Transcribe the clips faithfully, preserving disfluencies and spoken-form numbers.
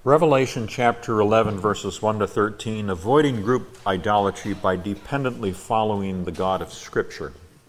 Revelation chapter eleven, verses one to thirteen, avoiding group idolatry by dependently following the God of Scripture.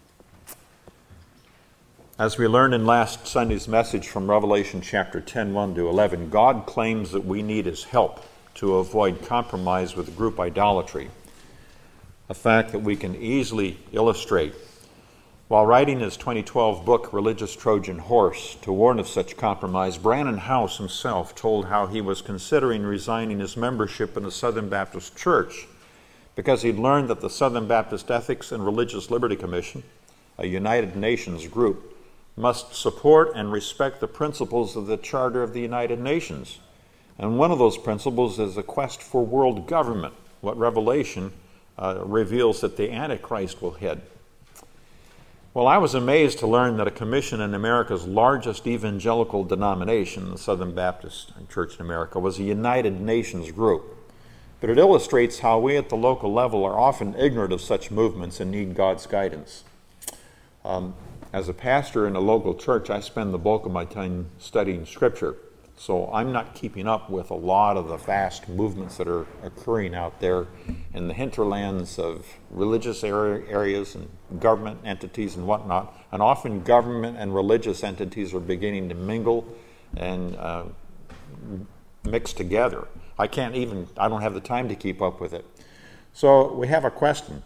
As we learned in last Sunday's message from Revelation chapter ten, one to eleven, God claims that we need His help to avoid compromise with group idolatry, a fact that we can easily illustrate. While writing his twenty twelve book, Religious Trojan Horse, to warn of such compromise, Brannon Howse himself told how he was considering resigning his membership in the Southern Baptist Church because he'd learned that the Southern Baptist Ethics and Religious Liberty Commission, a United Nations group, must support and respect the principles of the Charter of the United Nations. And one of those principles is a quest for world government, what Revelation uh, reveals that the Antichrist will head. Well, I was amazed to learn that a commission in America's largest evangelical denomination, the Southern Baptist Church in America, was a United Nations group. But it illustrates how we at the local level are often ignorant of such movements and need God's guidance. Um, as a pastor in a local church, I spend the bulk of my time studying Scripture. So I'm not keeping up with a lot of the vast movements that are occurring out there in the hinterlands of religious areas and government entities and whatnot. And often government and religious entities are beginning to mingle and uh, mix together. I can't even, I don't have the time to keep up with it. So we have a question.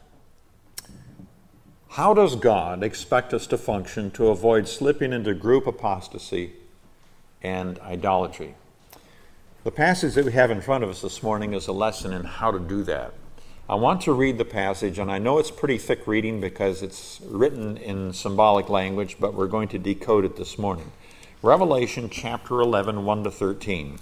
How does God expect us to function to avoid slipping into group apostasy and idolatry? The passage that we have in front of us this morning is a lesson in how to do that. I want to read the passage, and I know it's pretty thick reading because it's written in symbolic language, but we're going to decode it this morning. Revelation chapter eleven, one to thirteen.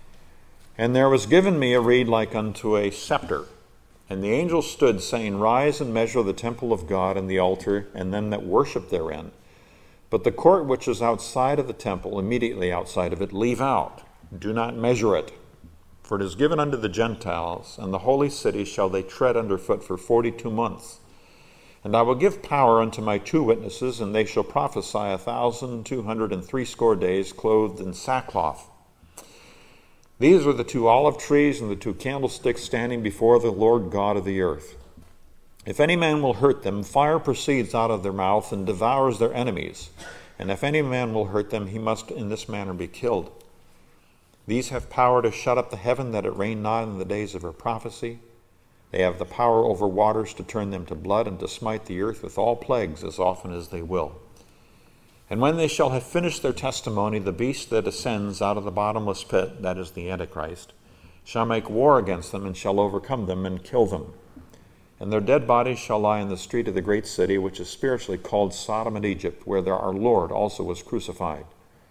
And there was given me a reed like unto a scepter, and the angel stood, saying, Rise and measure the temple of God and the altar, and them that worship therein. But the court which is outside of the temple, immediately outside of it, leave out. Do not measure it. For it is given unto the Gentiles, and the holy city shall they tread under foot for forty-two months. And I will give power unto my two witnesses, and they shall prophesy a thousand two hundred and threescore days, clothed in sackcloth. These are the two olive trees and the two candlesticks standing before the Lord God of the earth. If any man will hurt them, fire proceeds out of their mouth and devours their enemies. And if any man will hurt them, he must in this manner be killed. These have power to shut up the heaven, that it rain not in the days of her prophecy. They have the power over waters to turn them to blood, and to smite the earth with all plagues as often as they will. And when they shall have finished their testimony, the beast that ascends out of the bottomless pit, that is the Antichrist, shall make war against them, and shall overcome them and kill them. And their dead bodies shall lie in the street of the great city, which is spiritually called Sodom and Egypt, where our Lord also was crucified.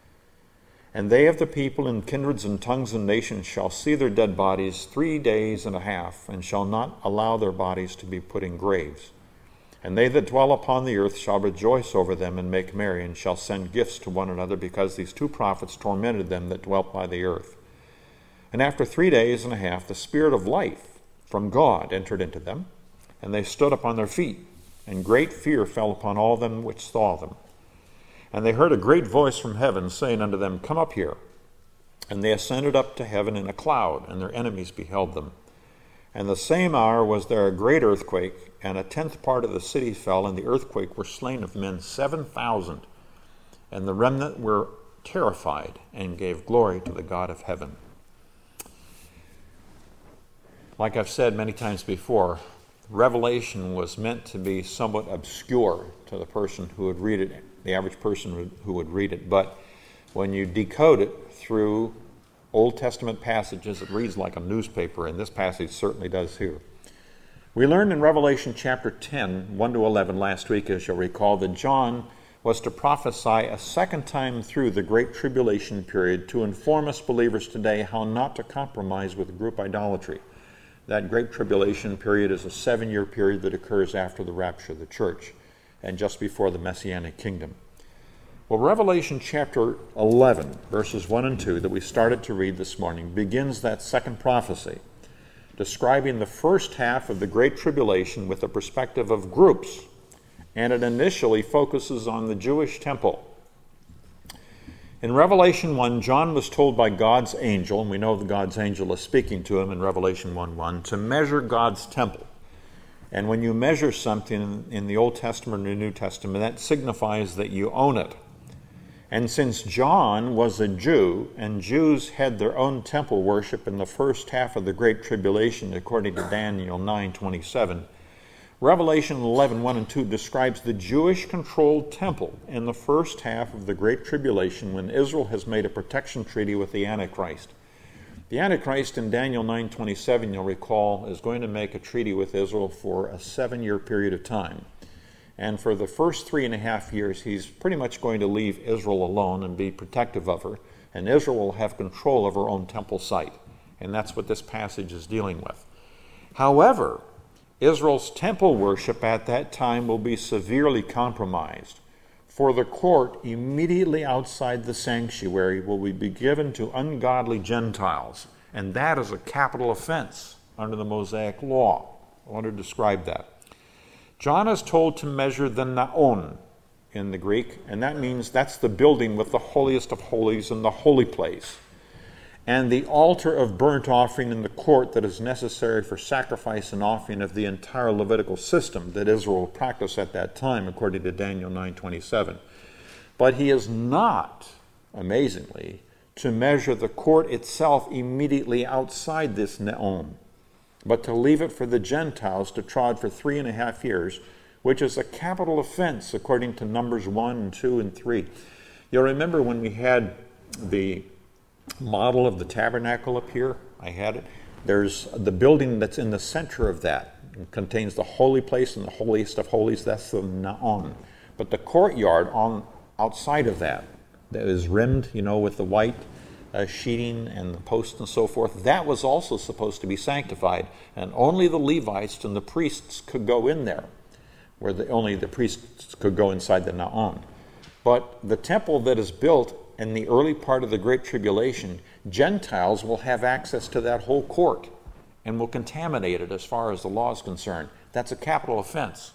And they of the people and kindreds and tongues and nations shall see their dead bodies three days and a half, and shall not allow their bodies to be put in graves. And they that dwell upon the earth shall rejoice over them and make merry, and shall send gifts to one another, because these two prophets tormented them that dwelt by the earth. And after three days and a half the Spirit of life from God entered into them, and they stood upon their feet, and great fear fell upon all them which saw them. And they heard a great voice from heaven, saying unto them, Come up here. And they ascended up to heaven in a cloud, and their enemies beheld them. And the same hour was there a great earthquake, and a tenth part of the city fell, and the earthquake were slain of men seven thousand. And the remnant were terrified, and gave glory to the God of heaven. Like I've said many times before, Revelation was meant to be somewhat obscure to the person who would read it, the average person who would read it. But when you decode it through Old Testament passages, it reads like a newspaper, and this passage certainly does here. We learned in Revelation chapter ten, one to eleven last week, as you'll recall, that John was to prophesy a second time through the Great Tribulation period to inform us believers today how not to compromise with group idolatry. That Great Tribulation period is a seven-year period that occurs after the rapture of the church and just before the Messianic kingdom. Well, Revelation chapter eleven, verses one and two, that we started to read this morning, begins that second prophecy, describing the first half of the Great Tribulation with the perspective of groups, and it initially focuses on the Jewish temple. In Revelation one, John was told by God's angel, and we know that God's angel is speaking to him in Revelation one one, to measure God's temple. And when you measure something in the Old Testament or the New Testament, that signifies that you own it. And since John was a Jew, and Jews had their own temple worship in the first half of the Great Tribulation, according to Daniel nine twenty-seven, Revelation eleven one and two describes the Jewish-controlled temple in the first half of the Great Tribulation when Israel has made a protection treaty with the Antichrist. The Antichrist in Daniel nine twenty-seven, you'll recall, is going to make a treaty with Israel for a seven-year period of time. And for the first three and a half years, he's pretty much going to leave Israel alone and be protective of her. And Israel will have control of her own temple site. And that's what this passage is dealing with. However, Israel's temple worship at that time will be severely compromised. For the court immediately outside the sanctuary will be given to ungodly Gentiles. And that is a capital offense under the Mosaic law. I want to describe that. John is told to measure the naon in the Greek, and that means that's the building with the holiest of holies and the holy place, and the altar of burnt offering in the court that is necessary for sacrifice and offering of the entire Levitical system that Israel practiced at that time, according to Daniel nine twenty-seven. But he is not, amazingly, to measure the court itself immediately outside this naon, but to leave it for the Gentiles to trod for three and a half years, which is a capital offense according to Numbers one and two and three. You'll remember when we had the model of the tabernacle up here, I had it. There's the building that's in the center of that. It contains the holy place and the holiest of holies. That's the naon. But the courtyard on outside of that, that is rimmed, you know, with the white Uh, sheeting and the posts and so forth, that was also supposed to be sanctified, and only the Levites and the priests could go in there, where the, only the priests could go inside the naon. But the temple that is built in the early part of the Great Tribulation, Gentiles will have access to that whole court and will contaminate it as far as the law is concerned. That's a capital offense.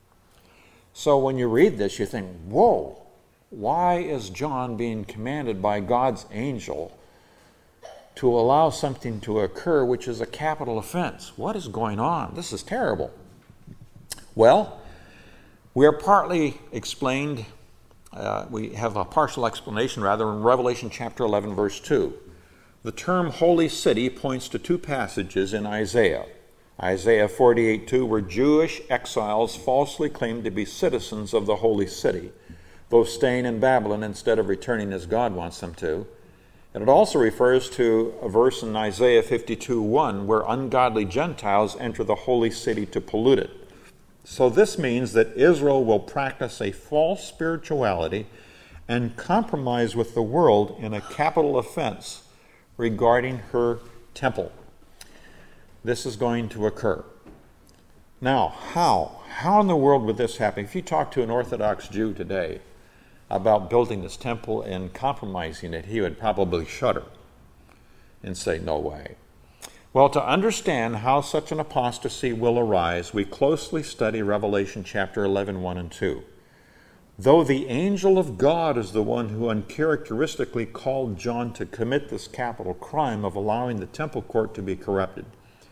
So when you read this, you think, whoa, why is John being commanded by God's angel to allow something to occur which is a capital offense? What is going on? This is terrible. Well, we are partly explained, uh, we have a partial explanation rather in Revelation chapter eleven, verse two. The term holy city points to two passages in Isaiah. Isaiah forty-eight two, where Jewish exiles falsely claim to be citizens of the holy city, though staying in Babylon instead of returning as God wants them to. And it also refers to a verse in Isaiah fifty-two one, where ungodly Gentiles enter the holy city to pollute it. So this means that Israel will practice a false spirituality and compromise with the world in a capital offense regarding her temple. This is going to occur. Now, how? How in the world would this happen? If you talk to an Orthodox Jew today about building this temple and compromising it, he would probably shudder and say, no way. Well, to understand how such an apostasy will arise, we closely study Revelation chapter eleven, one and two. Though the angel of God is the one who uncharacteristically called John to commit this capital crime of allowing the temple court to be corrupted,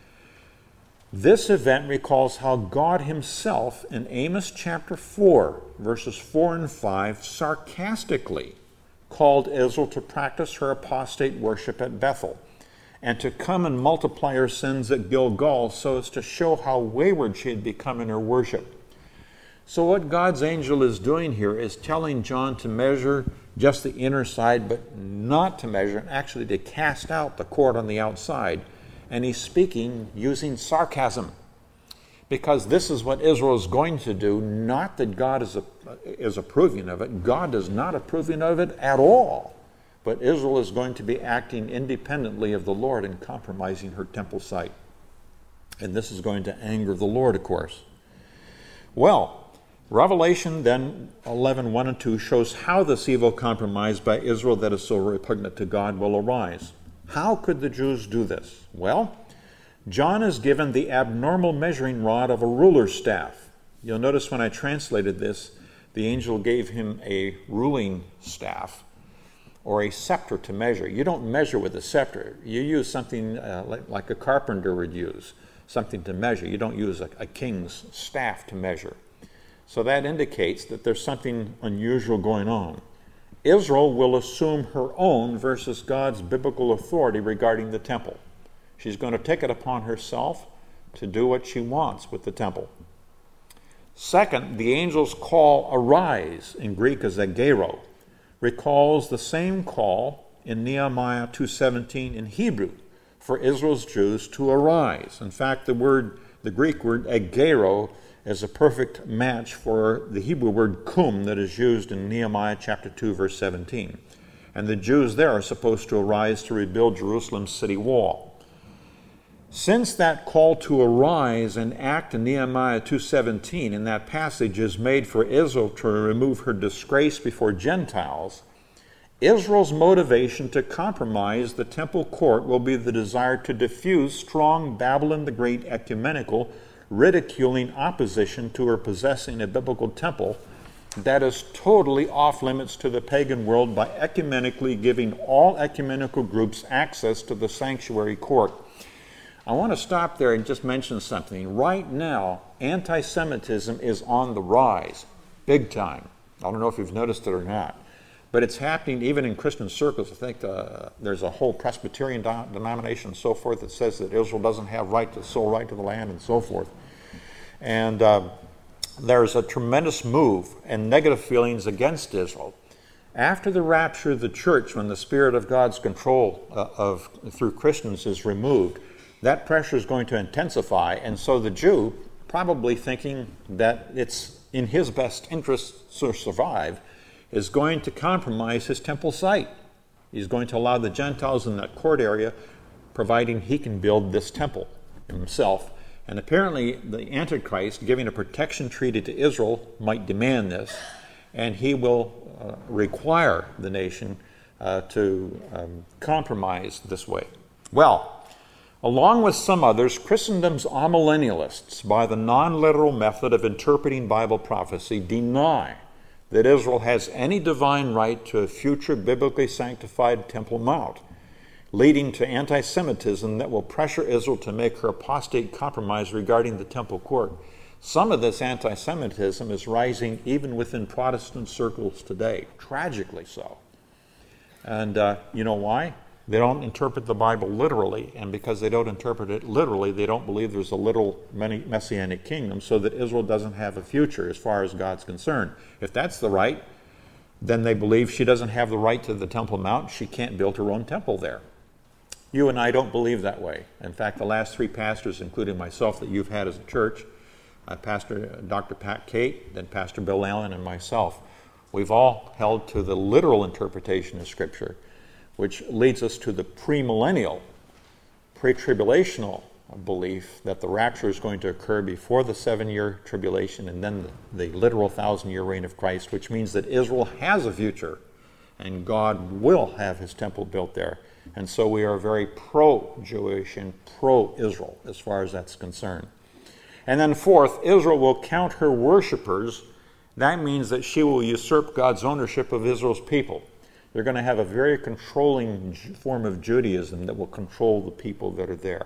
this event recalls how God himself in Amos chapter four, verses four and five, sarcastically called Israel to practice her apostate worship at Bethel and to come and multiply her sins at Gilgal so as to show how wayward she had become in her worship. So what God's angel is doing here is telling John to measure just the inner side, but not to measure, and actually to cast out the court on the outside. And he's speaking using sarcasm, because this is what Israel is going to do, not that God is, a, is approving of it. God is not approving of it at all. But Israel is going to be acting independently of the Lord and compromising her temple site. And this is going to anger the Lord, of course. Well, Revelation then eleven, one and two shows how this evil compromise by Israel that is so repugnant to God will arise. How could the Jews do this? Well, John is given the abnormal measuring rod of a ruler's staff. You'll notice when I translated this, the angel gave him a ruling staff. or a scepter to measure. You don't measure with a scepter. You use something uh, like, like a carpenter would use, something to measure. You don't use a, a king's staff to measure. So that indicates that there's something unusual going on. Israel will assume her own versus God's biblical authority regarding the temple. She's going to take it upon herself to do what she wants with the temple. Second, the angel's call, arise, in Greek is agero, recalls the same call in Nehemiah two seventeen in Hebrew for Israel's Jews to arise. In fact, the word, the Greek word agero, is a perfect match for the Hebrew word kum that is used in Nehemiah chapter two, verse seventeen. And the Jews there are supposed to arise to rebuild Jerusalem's city wall. Since that call to arise and act in Nehemiah two seventeen in that passage is made for Israel to remove her disgrace before Gentiles, Israel's motivation to compromise the temple court will be the desire to diffuse strong Babylon the Great ecumenical, ridiculing opposition to her possessing a biblical temple that is totally off limits to the pagan world by ecumenically giving all ecumenical groups access to the sanctuary court. I want to stop there and just mention something. Right now, anti-Semitism is on the rise, big time. I don't know if you've noticed it or not, but it's happening even in Christian circles. I think uh, there's a whole Presbyterian do- denomination and so forth that says that Israel doesn't have right to sole right to the land and so forth. And uh, there's a tremendous move and negative feelings against Israel. After the rapture of the church, when the Spirit of God's control uh, of through Christians is removed, that pressure is going to intensify, and so the Jew, probably thinking that it's in his best interest to survive, is going to compromise his temple site. He's going to allow the Gentiles in that court area, providing he can build this temple himself. And apparently the Antichrist, giving a protection treaty to Israel, might demand this, and he will uh, require the nation uh, to um, compromise this way. Well, along with some others, Christendom's amillennialists, by the non-literal method of interpreting Bible prophecy, deny that Israel has any divine right to a future biblically sanctified Temple Mount, leading to anti-Semitism that will pressure Israel to make her apostate compromise regarding the temple court. Some of this anti-Semitism is rising even within Protestant circles today, tragically so. And uh, you know why? They don't interpret the Bible literally, and because they don't interpret it literally, they don't believe there's a literal messianic kingdom, so that Israel doesn't have a future as far as God's concerned. If that's the right, then they believe she doesn't have the right to the Temple Mount. She can't build her own temple there. You and I don't believe that way. In fact, the last three pastors, including myself, that you've had as a church, uh, Pastor Doctor Pat Kate, then Pastor Bill Allen, and myself, we've all held to the literal interpretation of Scripture, which leads us to the premillennial, pre-tribulational belief that the rapture is going to occur before the seven-year tribulation and then the, the literal thousand-year reign of Christ, which means that Israel has a future and God will have his temple built there. And so we are very pro-Jewish and pro-Israel as far as that's concerned. And then fourth, Israel will count her worshipers. That means that she will usurp God's ownership of Israel's people. They're going to have a very controlling form of Judaism that will control the people that are there.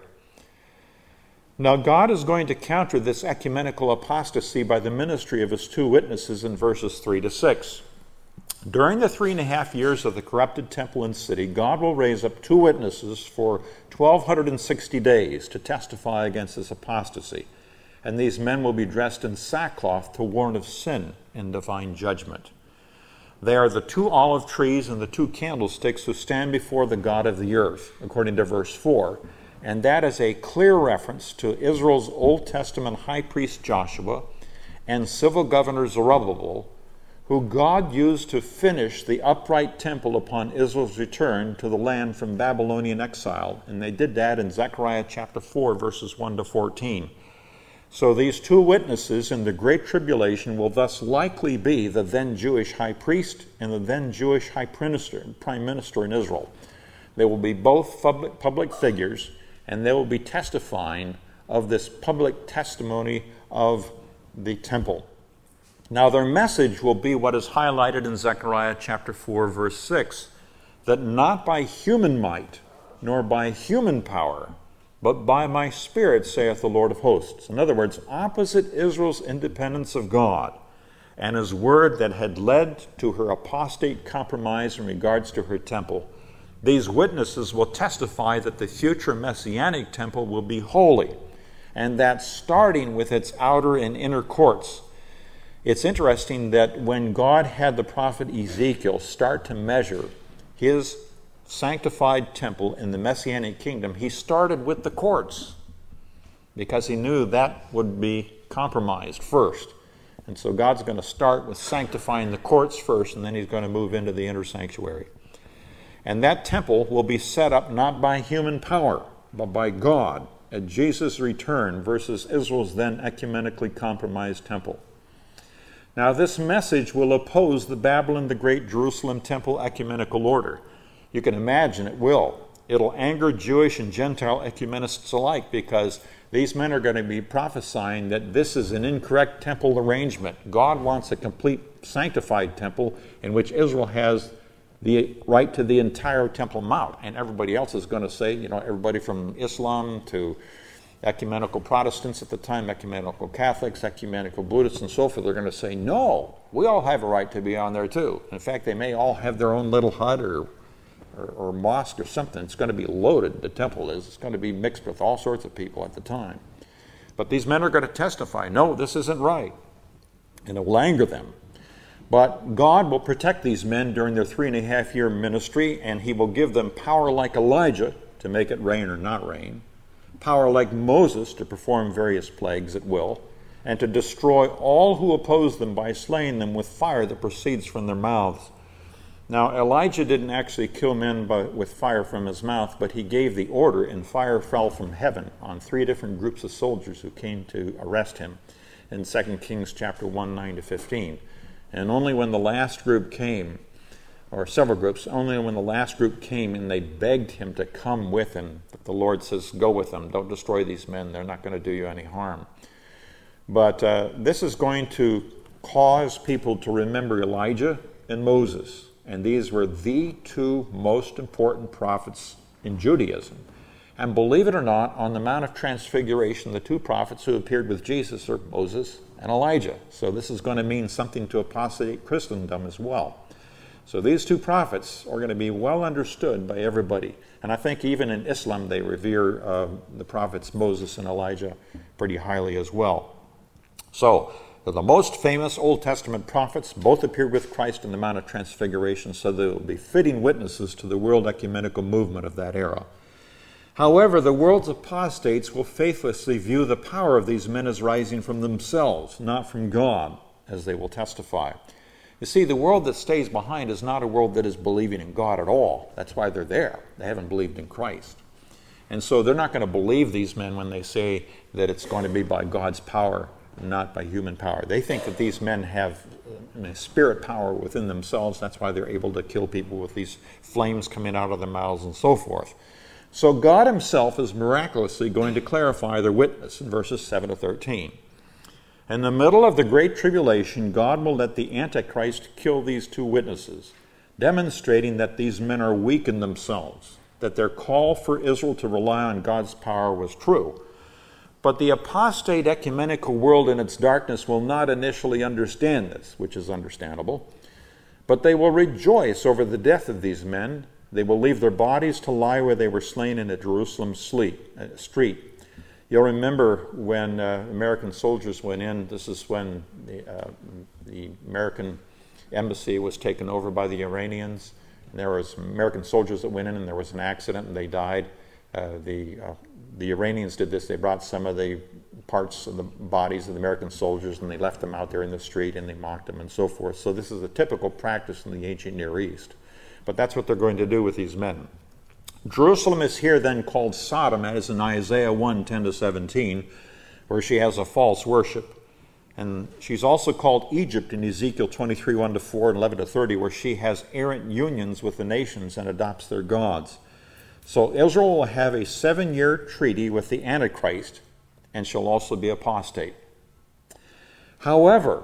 Now, God is going to counter this ecumenical apostasy by the ministry of his two witnesses in verses three to six. During the three and a half years of the corrupted temple and city, God will raise up two witnesses for twelve sixty days to testify against this apostasy. And these men will be dressed in sackcloth to warn of sin and divine judgment. They are the two olive trees and the two candlesticks who stand before the God of the earth, according to verse four. And that is a clear reference to Israel's Old Testament high priest Joshua and civil governor Zerubbabel, who God used to finish the upright temple upon Israel's return to the land from Babylonian exile. And they did that in Zechariah chapter four, verses one to fourteen. So these two witnesses in the Great Tribulation will thus likely be the then Jewish high priest and the then Jewish high minister, prime minister in Israel. They will be both public, public figures, and they will be testifying of this public testimony of the temple. Now their message will be what is highlighted in Zechariah chapter four, verse six. that not by human might, nor by human power, but by my Spirit, saith the Lord of hosts. In other words, opposite Israel's independence of God and his word that had led to her apostate compromise in regards to her temple, these witnesses will testify that the future messianic temple will be holy, and that starting with its outer and inner courts. It's interesting that when God had the prophet Ezekiel start to measure his sanctified temple in the Messianic kingdom, he started with the courts because he knew that would be compromised first. And so God's going to start with sanctifying the courts first, and then he's going to move into the inner sanctuary. And that temple will be set up not by human power, but by God at Jesus' return versus Israel's then ecumenically compromised temple. Now, this message will oppose the Babylon the Great Jerusalem temple ecumenical order. You can imagine it will. It'll anger Jewish and Gentile ecumenists alike because these men are going to be prophesying that this is an incorrect temple arrangement. God wants a complete sanctified temple in which Israel has the right to the entire Temple Mount. And everybody else is going to say, you know, everybody from Islam to ecumenical Protestants at the time, ecumenical Catholics, ecumenical Buddhists, and so forth, they're going to say, no, we all have a right to be on there too. In fact, they may all have their own little hut or, or, or mosque or something. It's going to be loaded, the temple is. It's going to be mixed with all sorts of people at the time. But these men are going to testify, no, this isn't right. And it will anger them. But God will protect these men during their three and a half year ministry, and he will give them power like Elijah to make it rain or not rain, power like Moses to perform various plagues at will, and to destroy all who oppose them by slaying them with fire that proceeds from their mouths. Now, Elijah didn't actually kill men by, with fire from his mouth, but he gave the order, and fire fell from heaven on three different groups of soldiers who came to arrest him in Second Kings chapter one, nine to fifteen. And only when the last group came, or several groups, only when the last group came and they begged him to come with him, that the Lord says, go with them, don't destroy these men, they're not going to do you any harm. But uh, this is going to cause people to remember Elijah and Moses. And these were the two most important prophets in Judaism. And believe it or not, on the Mount of Transfiguration, the two prophets who appeared with Jesus are Moses and Elijah. So this is going to mean something to apostate Christendom as well. So these two prophets are going to be well understood by everybody. And I think even in Islam they revere uh, the prophets Moses and Elijah pretty highly as well. So the most famous Old Testament prophets both appeared with Christ in the Mount of Transfiguration, so they will be fitting witnesses to the world ecumenical movement of that era. However, the world's apostates will faithlessly view the power of these men as rising from themselves, not from God, as they will testify. You see, the world that stays behind is not a world that is believing in God at all. That's why they're there. They haven't believed in Christ. And so they're not going to believe these men when they say that it's going to be by God's power, not by human power. They think that these men have uh, spirit power within themselves. That's why they're able to kill people with these flames coming out of their mouths and so forth. So God himself is miraculously going to clarify their witness in verses seven to thirteen. In the middle of the great tribulation, God will let the Antichrist kill these two witnesses, demonstrating that these men are weak in themselves, that their call for Israel to rely on God's power was true. But the apostate ecumenical world in its darkness will not initially understand this, which is understandable, but they will rejoice over the death of these men. They will leave their bodies to lie where they were slain in a Jerusalem sleep, uh, street. You'll remember when uh, American soldiers went in, this is when the, uh, the American embassy was taken over by the Iranians. And there was American soldiers that went in and there was an accident and they died. Uh, the, uh, the Iranians did this. They brought some of the parts of the bodies of the American soldiers and they left them out there in the street and they mocked them and so forth. So this is a typical practice in the ancient Near East. But that's what they're going to do with these men. Jerusalem is here then called Sodom, as in Isaiah one, ten to seventeen, where she has a false worship. And she's also called Egypt in Ezekiel twenty-three, one to four and eleven to thirty, where she has errant unions with the nations and adopts their gods. So Israel will have a seven-year treaty with the Antichrist, and she'll also be apostate. However,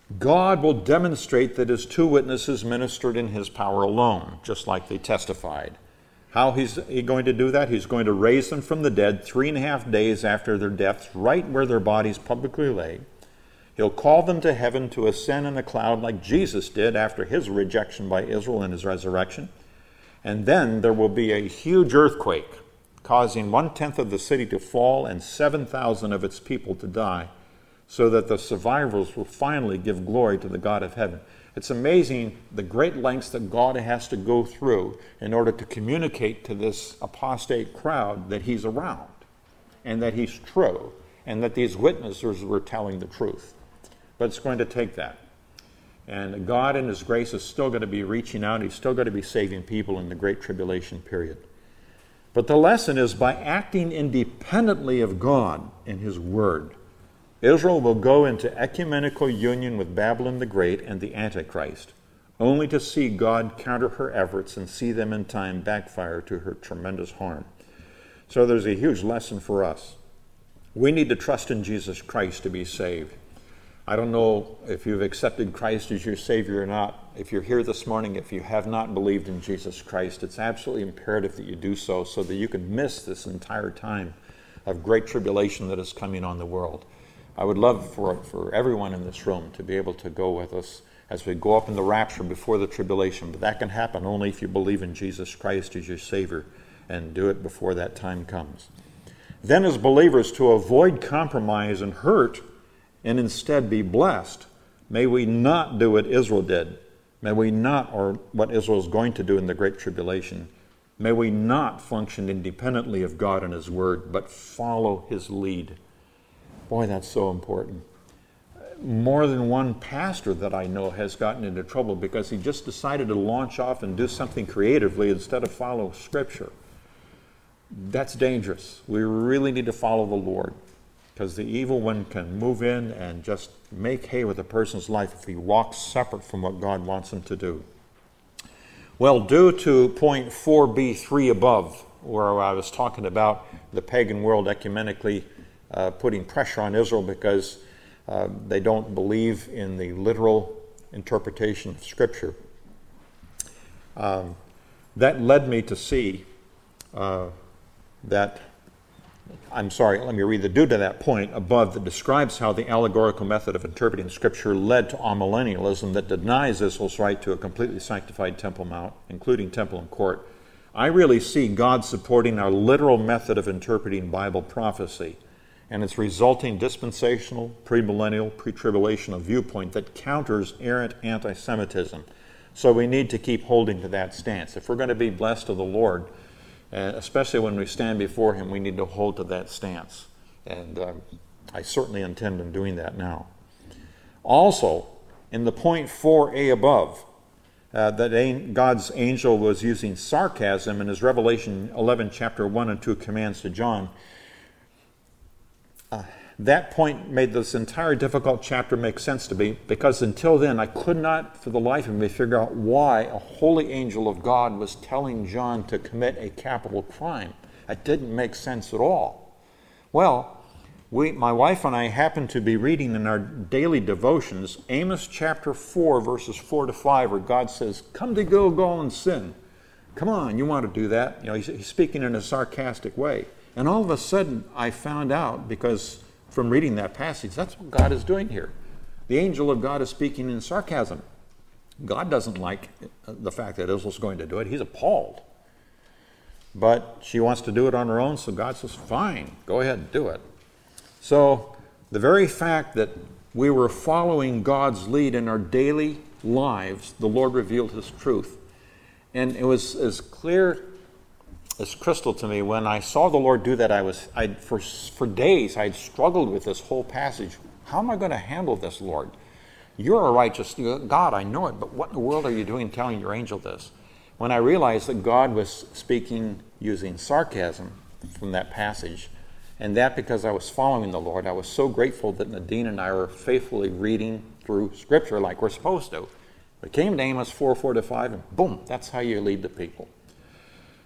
God will demonstrate that his two witnesses ministered in his power alone, just like they testified. How he's he going to do that? He's going to raise them from the dead three and a half days after their deaths, right where their bodies publicly lay. He'll call them to heaven to ascend in a cloud like Jesus did after his rejection by Israel and his resurrection. And then there will be a huge earthquake, causing one-tenth of the city to fall and seven thousand of its people to die, so that the survivors will finally give glory to the God of heaven. It's amazing the great lengths that God has to go through in order to communicate to this apostate crowd that he's around and that he's true and that these witnesses were telling the truth. But it's going to take that. And God in his grace is still going to be reaching out. He's still going to be saving people in the Great Tribulation period. But the lesson is by acting independently of God and his word, Israel will go into ecumenical union with Babylon the Great and the Antichrist, only to see God counter her efforts and see them in time backfire to her tremendous harm. So there's a huge lesson for us. We need to trust in Jesus Christ to be saved. I don't know if you've accepted Christ as your Savior or not. If you're here this morning, if you have not believed in Jesus Christ, it's absolutely imperative that you do so so that you can miss this entire time of great tribulation that is coming on the world. I would love for, for everyone in this room to be able to go with us as we go up in the rapture before the tribulation. But that can happen only if you believe in Jesus Christ as your Savior and do it before that time comes. Then as believers, to avoid compromise and hurt and instead be blessed, may we not do what Israel did. May we not, or what Israel is going to do in the Great Tribulation, may we not function independently of God and his word, but follow his lead. Boy, that's so important. More than one pastor that I know has gotten into trouble because he just decided to launch off and do something creatively instead of follow Scripture. That's dangerous. We really need to follow the Lord because the evil one can move in and just make hay with a person's life if he walks separate from what God wants him to do. Well, due to point four B three above, where I was talking about the pagan world ecumenically Uh, putting pressure on Israel because uh, they don't believe in the literal interpretation of Scripture. Um, that led me to see uh, that, I'm sorry, let me read the due to that point above that describes how the allegorical method of interpreting Scripture led to amillennialism that denies Israel's right to a completely sanctified Temple Mount, including temple and court. I really see God supporting our literal method of interpreting Bible prophecy and its resulting dispensational, premillennial, pre-tribulational viewpoint that counters errant anti-Semitism. So we need to keep holding to that stance. If we're going to be blessed of the Lord, uh, especially when we stand before him, we need to hold to that stance. And uh, I certainly intend on doing that now. Also, in the point four A above, uh, that God's angel was using sarcasm in his Revelation eleven, chapter one and two commands to John, Uh, that point made this entire difficult chapter make sense to me because until then I could not for the life of me figure out why a holy angel of God was telling John to commit a capital crime. It didn't make sense at all. Well, we, my wife and I happened to be reading in our daily devotions Amos chapter four verses four to five where God says, "Come to Gilgal and sin." Come on, you want to do that? You know, he's, he's speaking in a sarcastic way. And all of a sudden, I found out, because from reading that passage, that's what God is doing here. The angel of God is speaking in sarcasm. God doesn't like the fact that Israel's going to do it. He's appalled. But she wants to do it on her own, so God says, fine, go ahead and do it. So the very fact that we were following God's lead in our daily lives, the Lord revealed his truth. And it was as clear as crystal to me. When I saw the Lord do that, I was, I for for days, I'd struggled with this whole passage. How am I going to handle this, Lord? You're a righteous God, I know it, but what in the world are you doing telling your angel this? When I realized that God was speaking using sarcasm from that passage, and that because I was following the Lord, I was so grateful that Nadine and I were faithfully reading through Scripture like we're supposed to. We came to Amos four, four to five, and boom, that's how you lead the people.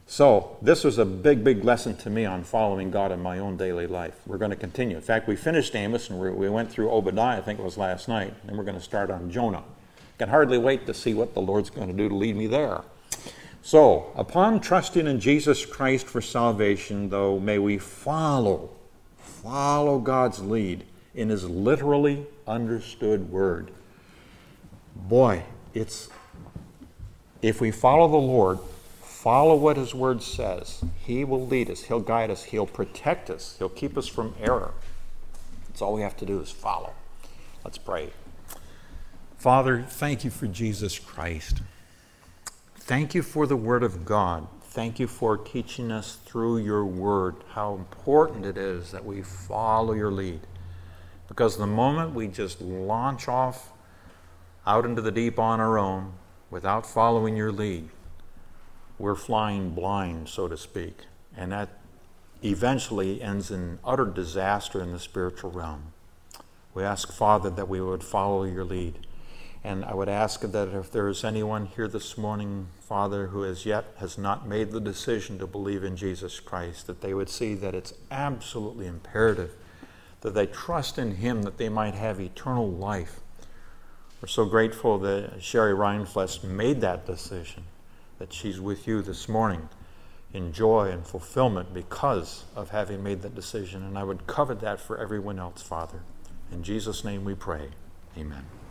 So this was a big, big lesson to me on following God in my own daily life. We're going to continue. In fact, we finished Amos, and we went through Obadiah, I think it was last night, and we're going to start on Jonah. Can hardly wait to see what the Lord's going to do to lead me there. So, upon trusting in Jesus Christ for salvation, though, may we follow, follow God's lead in His literally understood word. Boy, it's, if we follow the Lord, follow what His word says, He will lead us, He'll guide us, He'll protect us, He'll keep us from error. That's all we have to do is follow. Let's pray. Father, thank you for Jesus Christ. Thank you for the Word of God. Thank you for teaching us through your Word how important it is that we follow your lead. Because the moment we just launch off out into the deep on our own without following your lead, we're flying blind, so to speak. And that eventually ends in utter disaster in the spiritual realm. We ask, Father, that we would follow your lead. And I would ask that if there is anyone here this morning, Father, who as yet has not made the decision to believe in Jesus Christ, that they would see that it's absolutely imperative that they trust in Him that they might have eternal life. We're so grateful that Sherry Reinflesch made that decision, that she's with you this morning in joy and fulfillment because of having made that decision. And I would covet that for everyone else, Father. In Jesus' name we pray. Amen.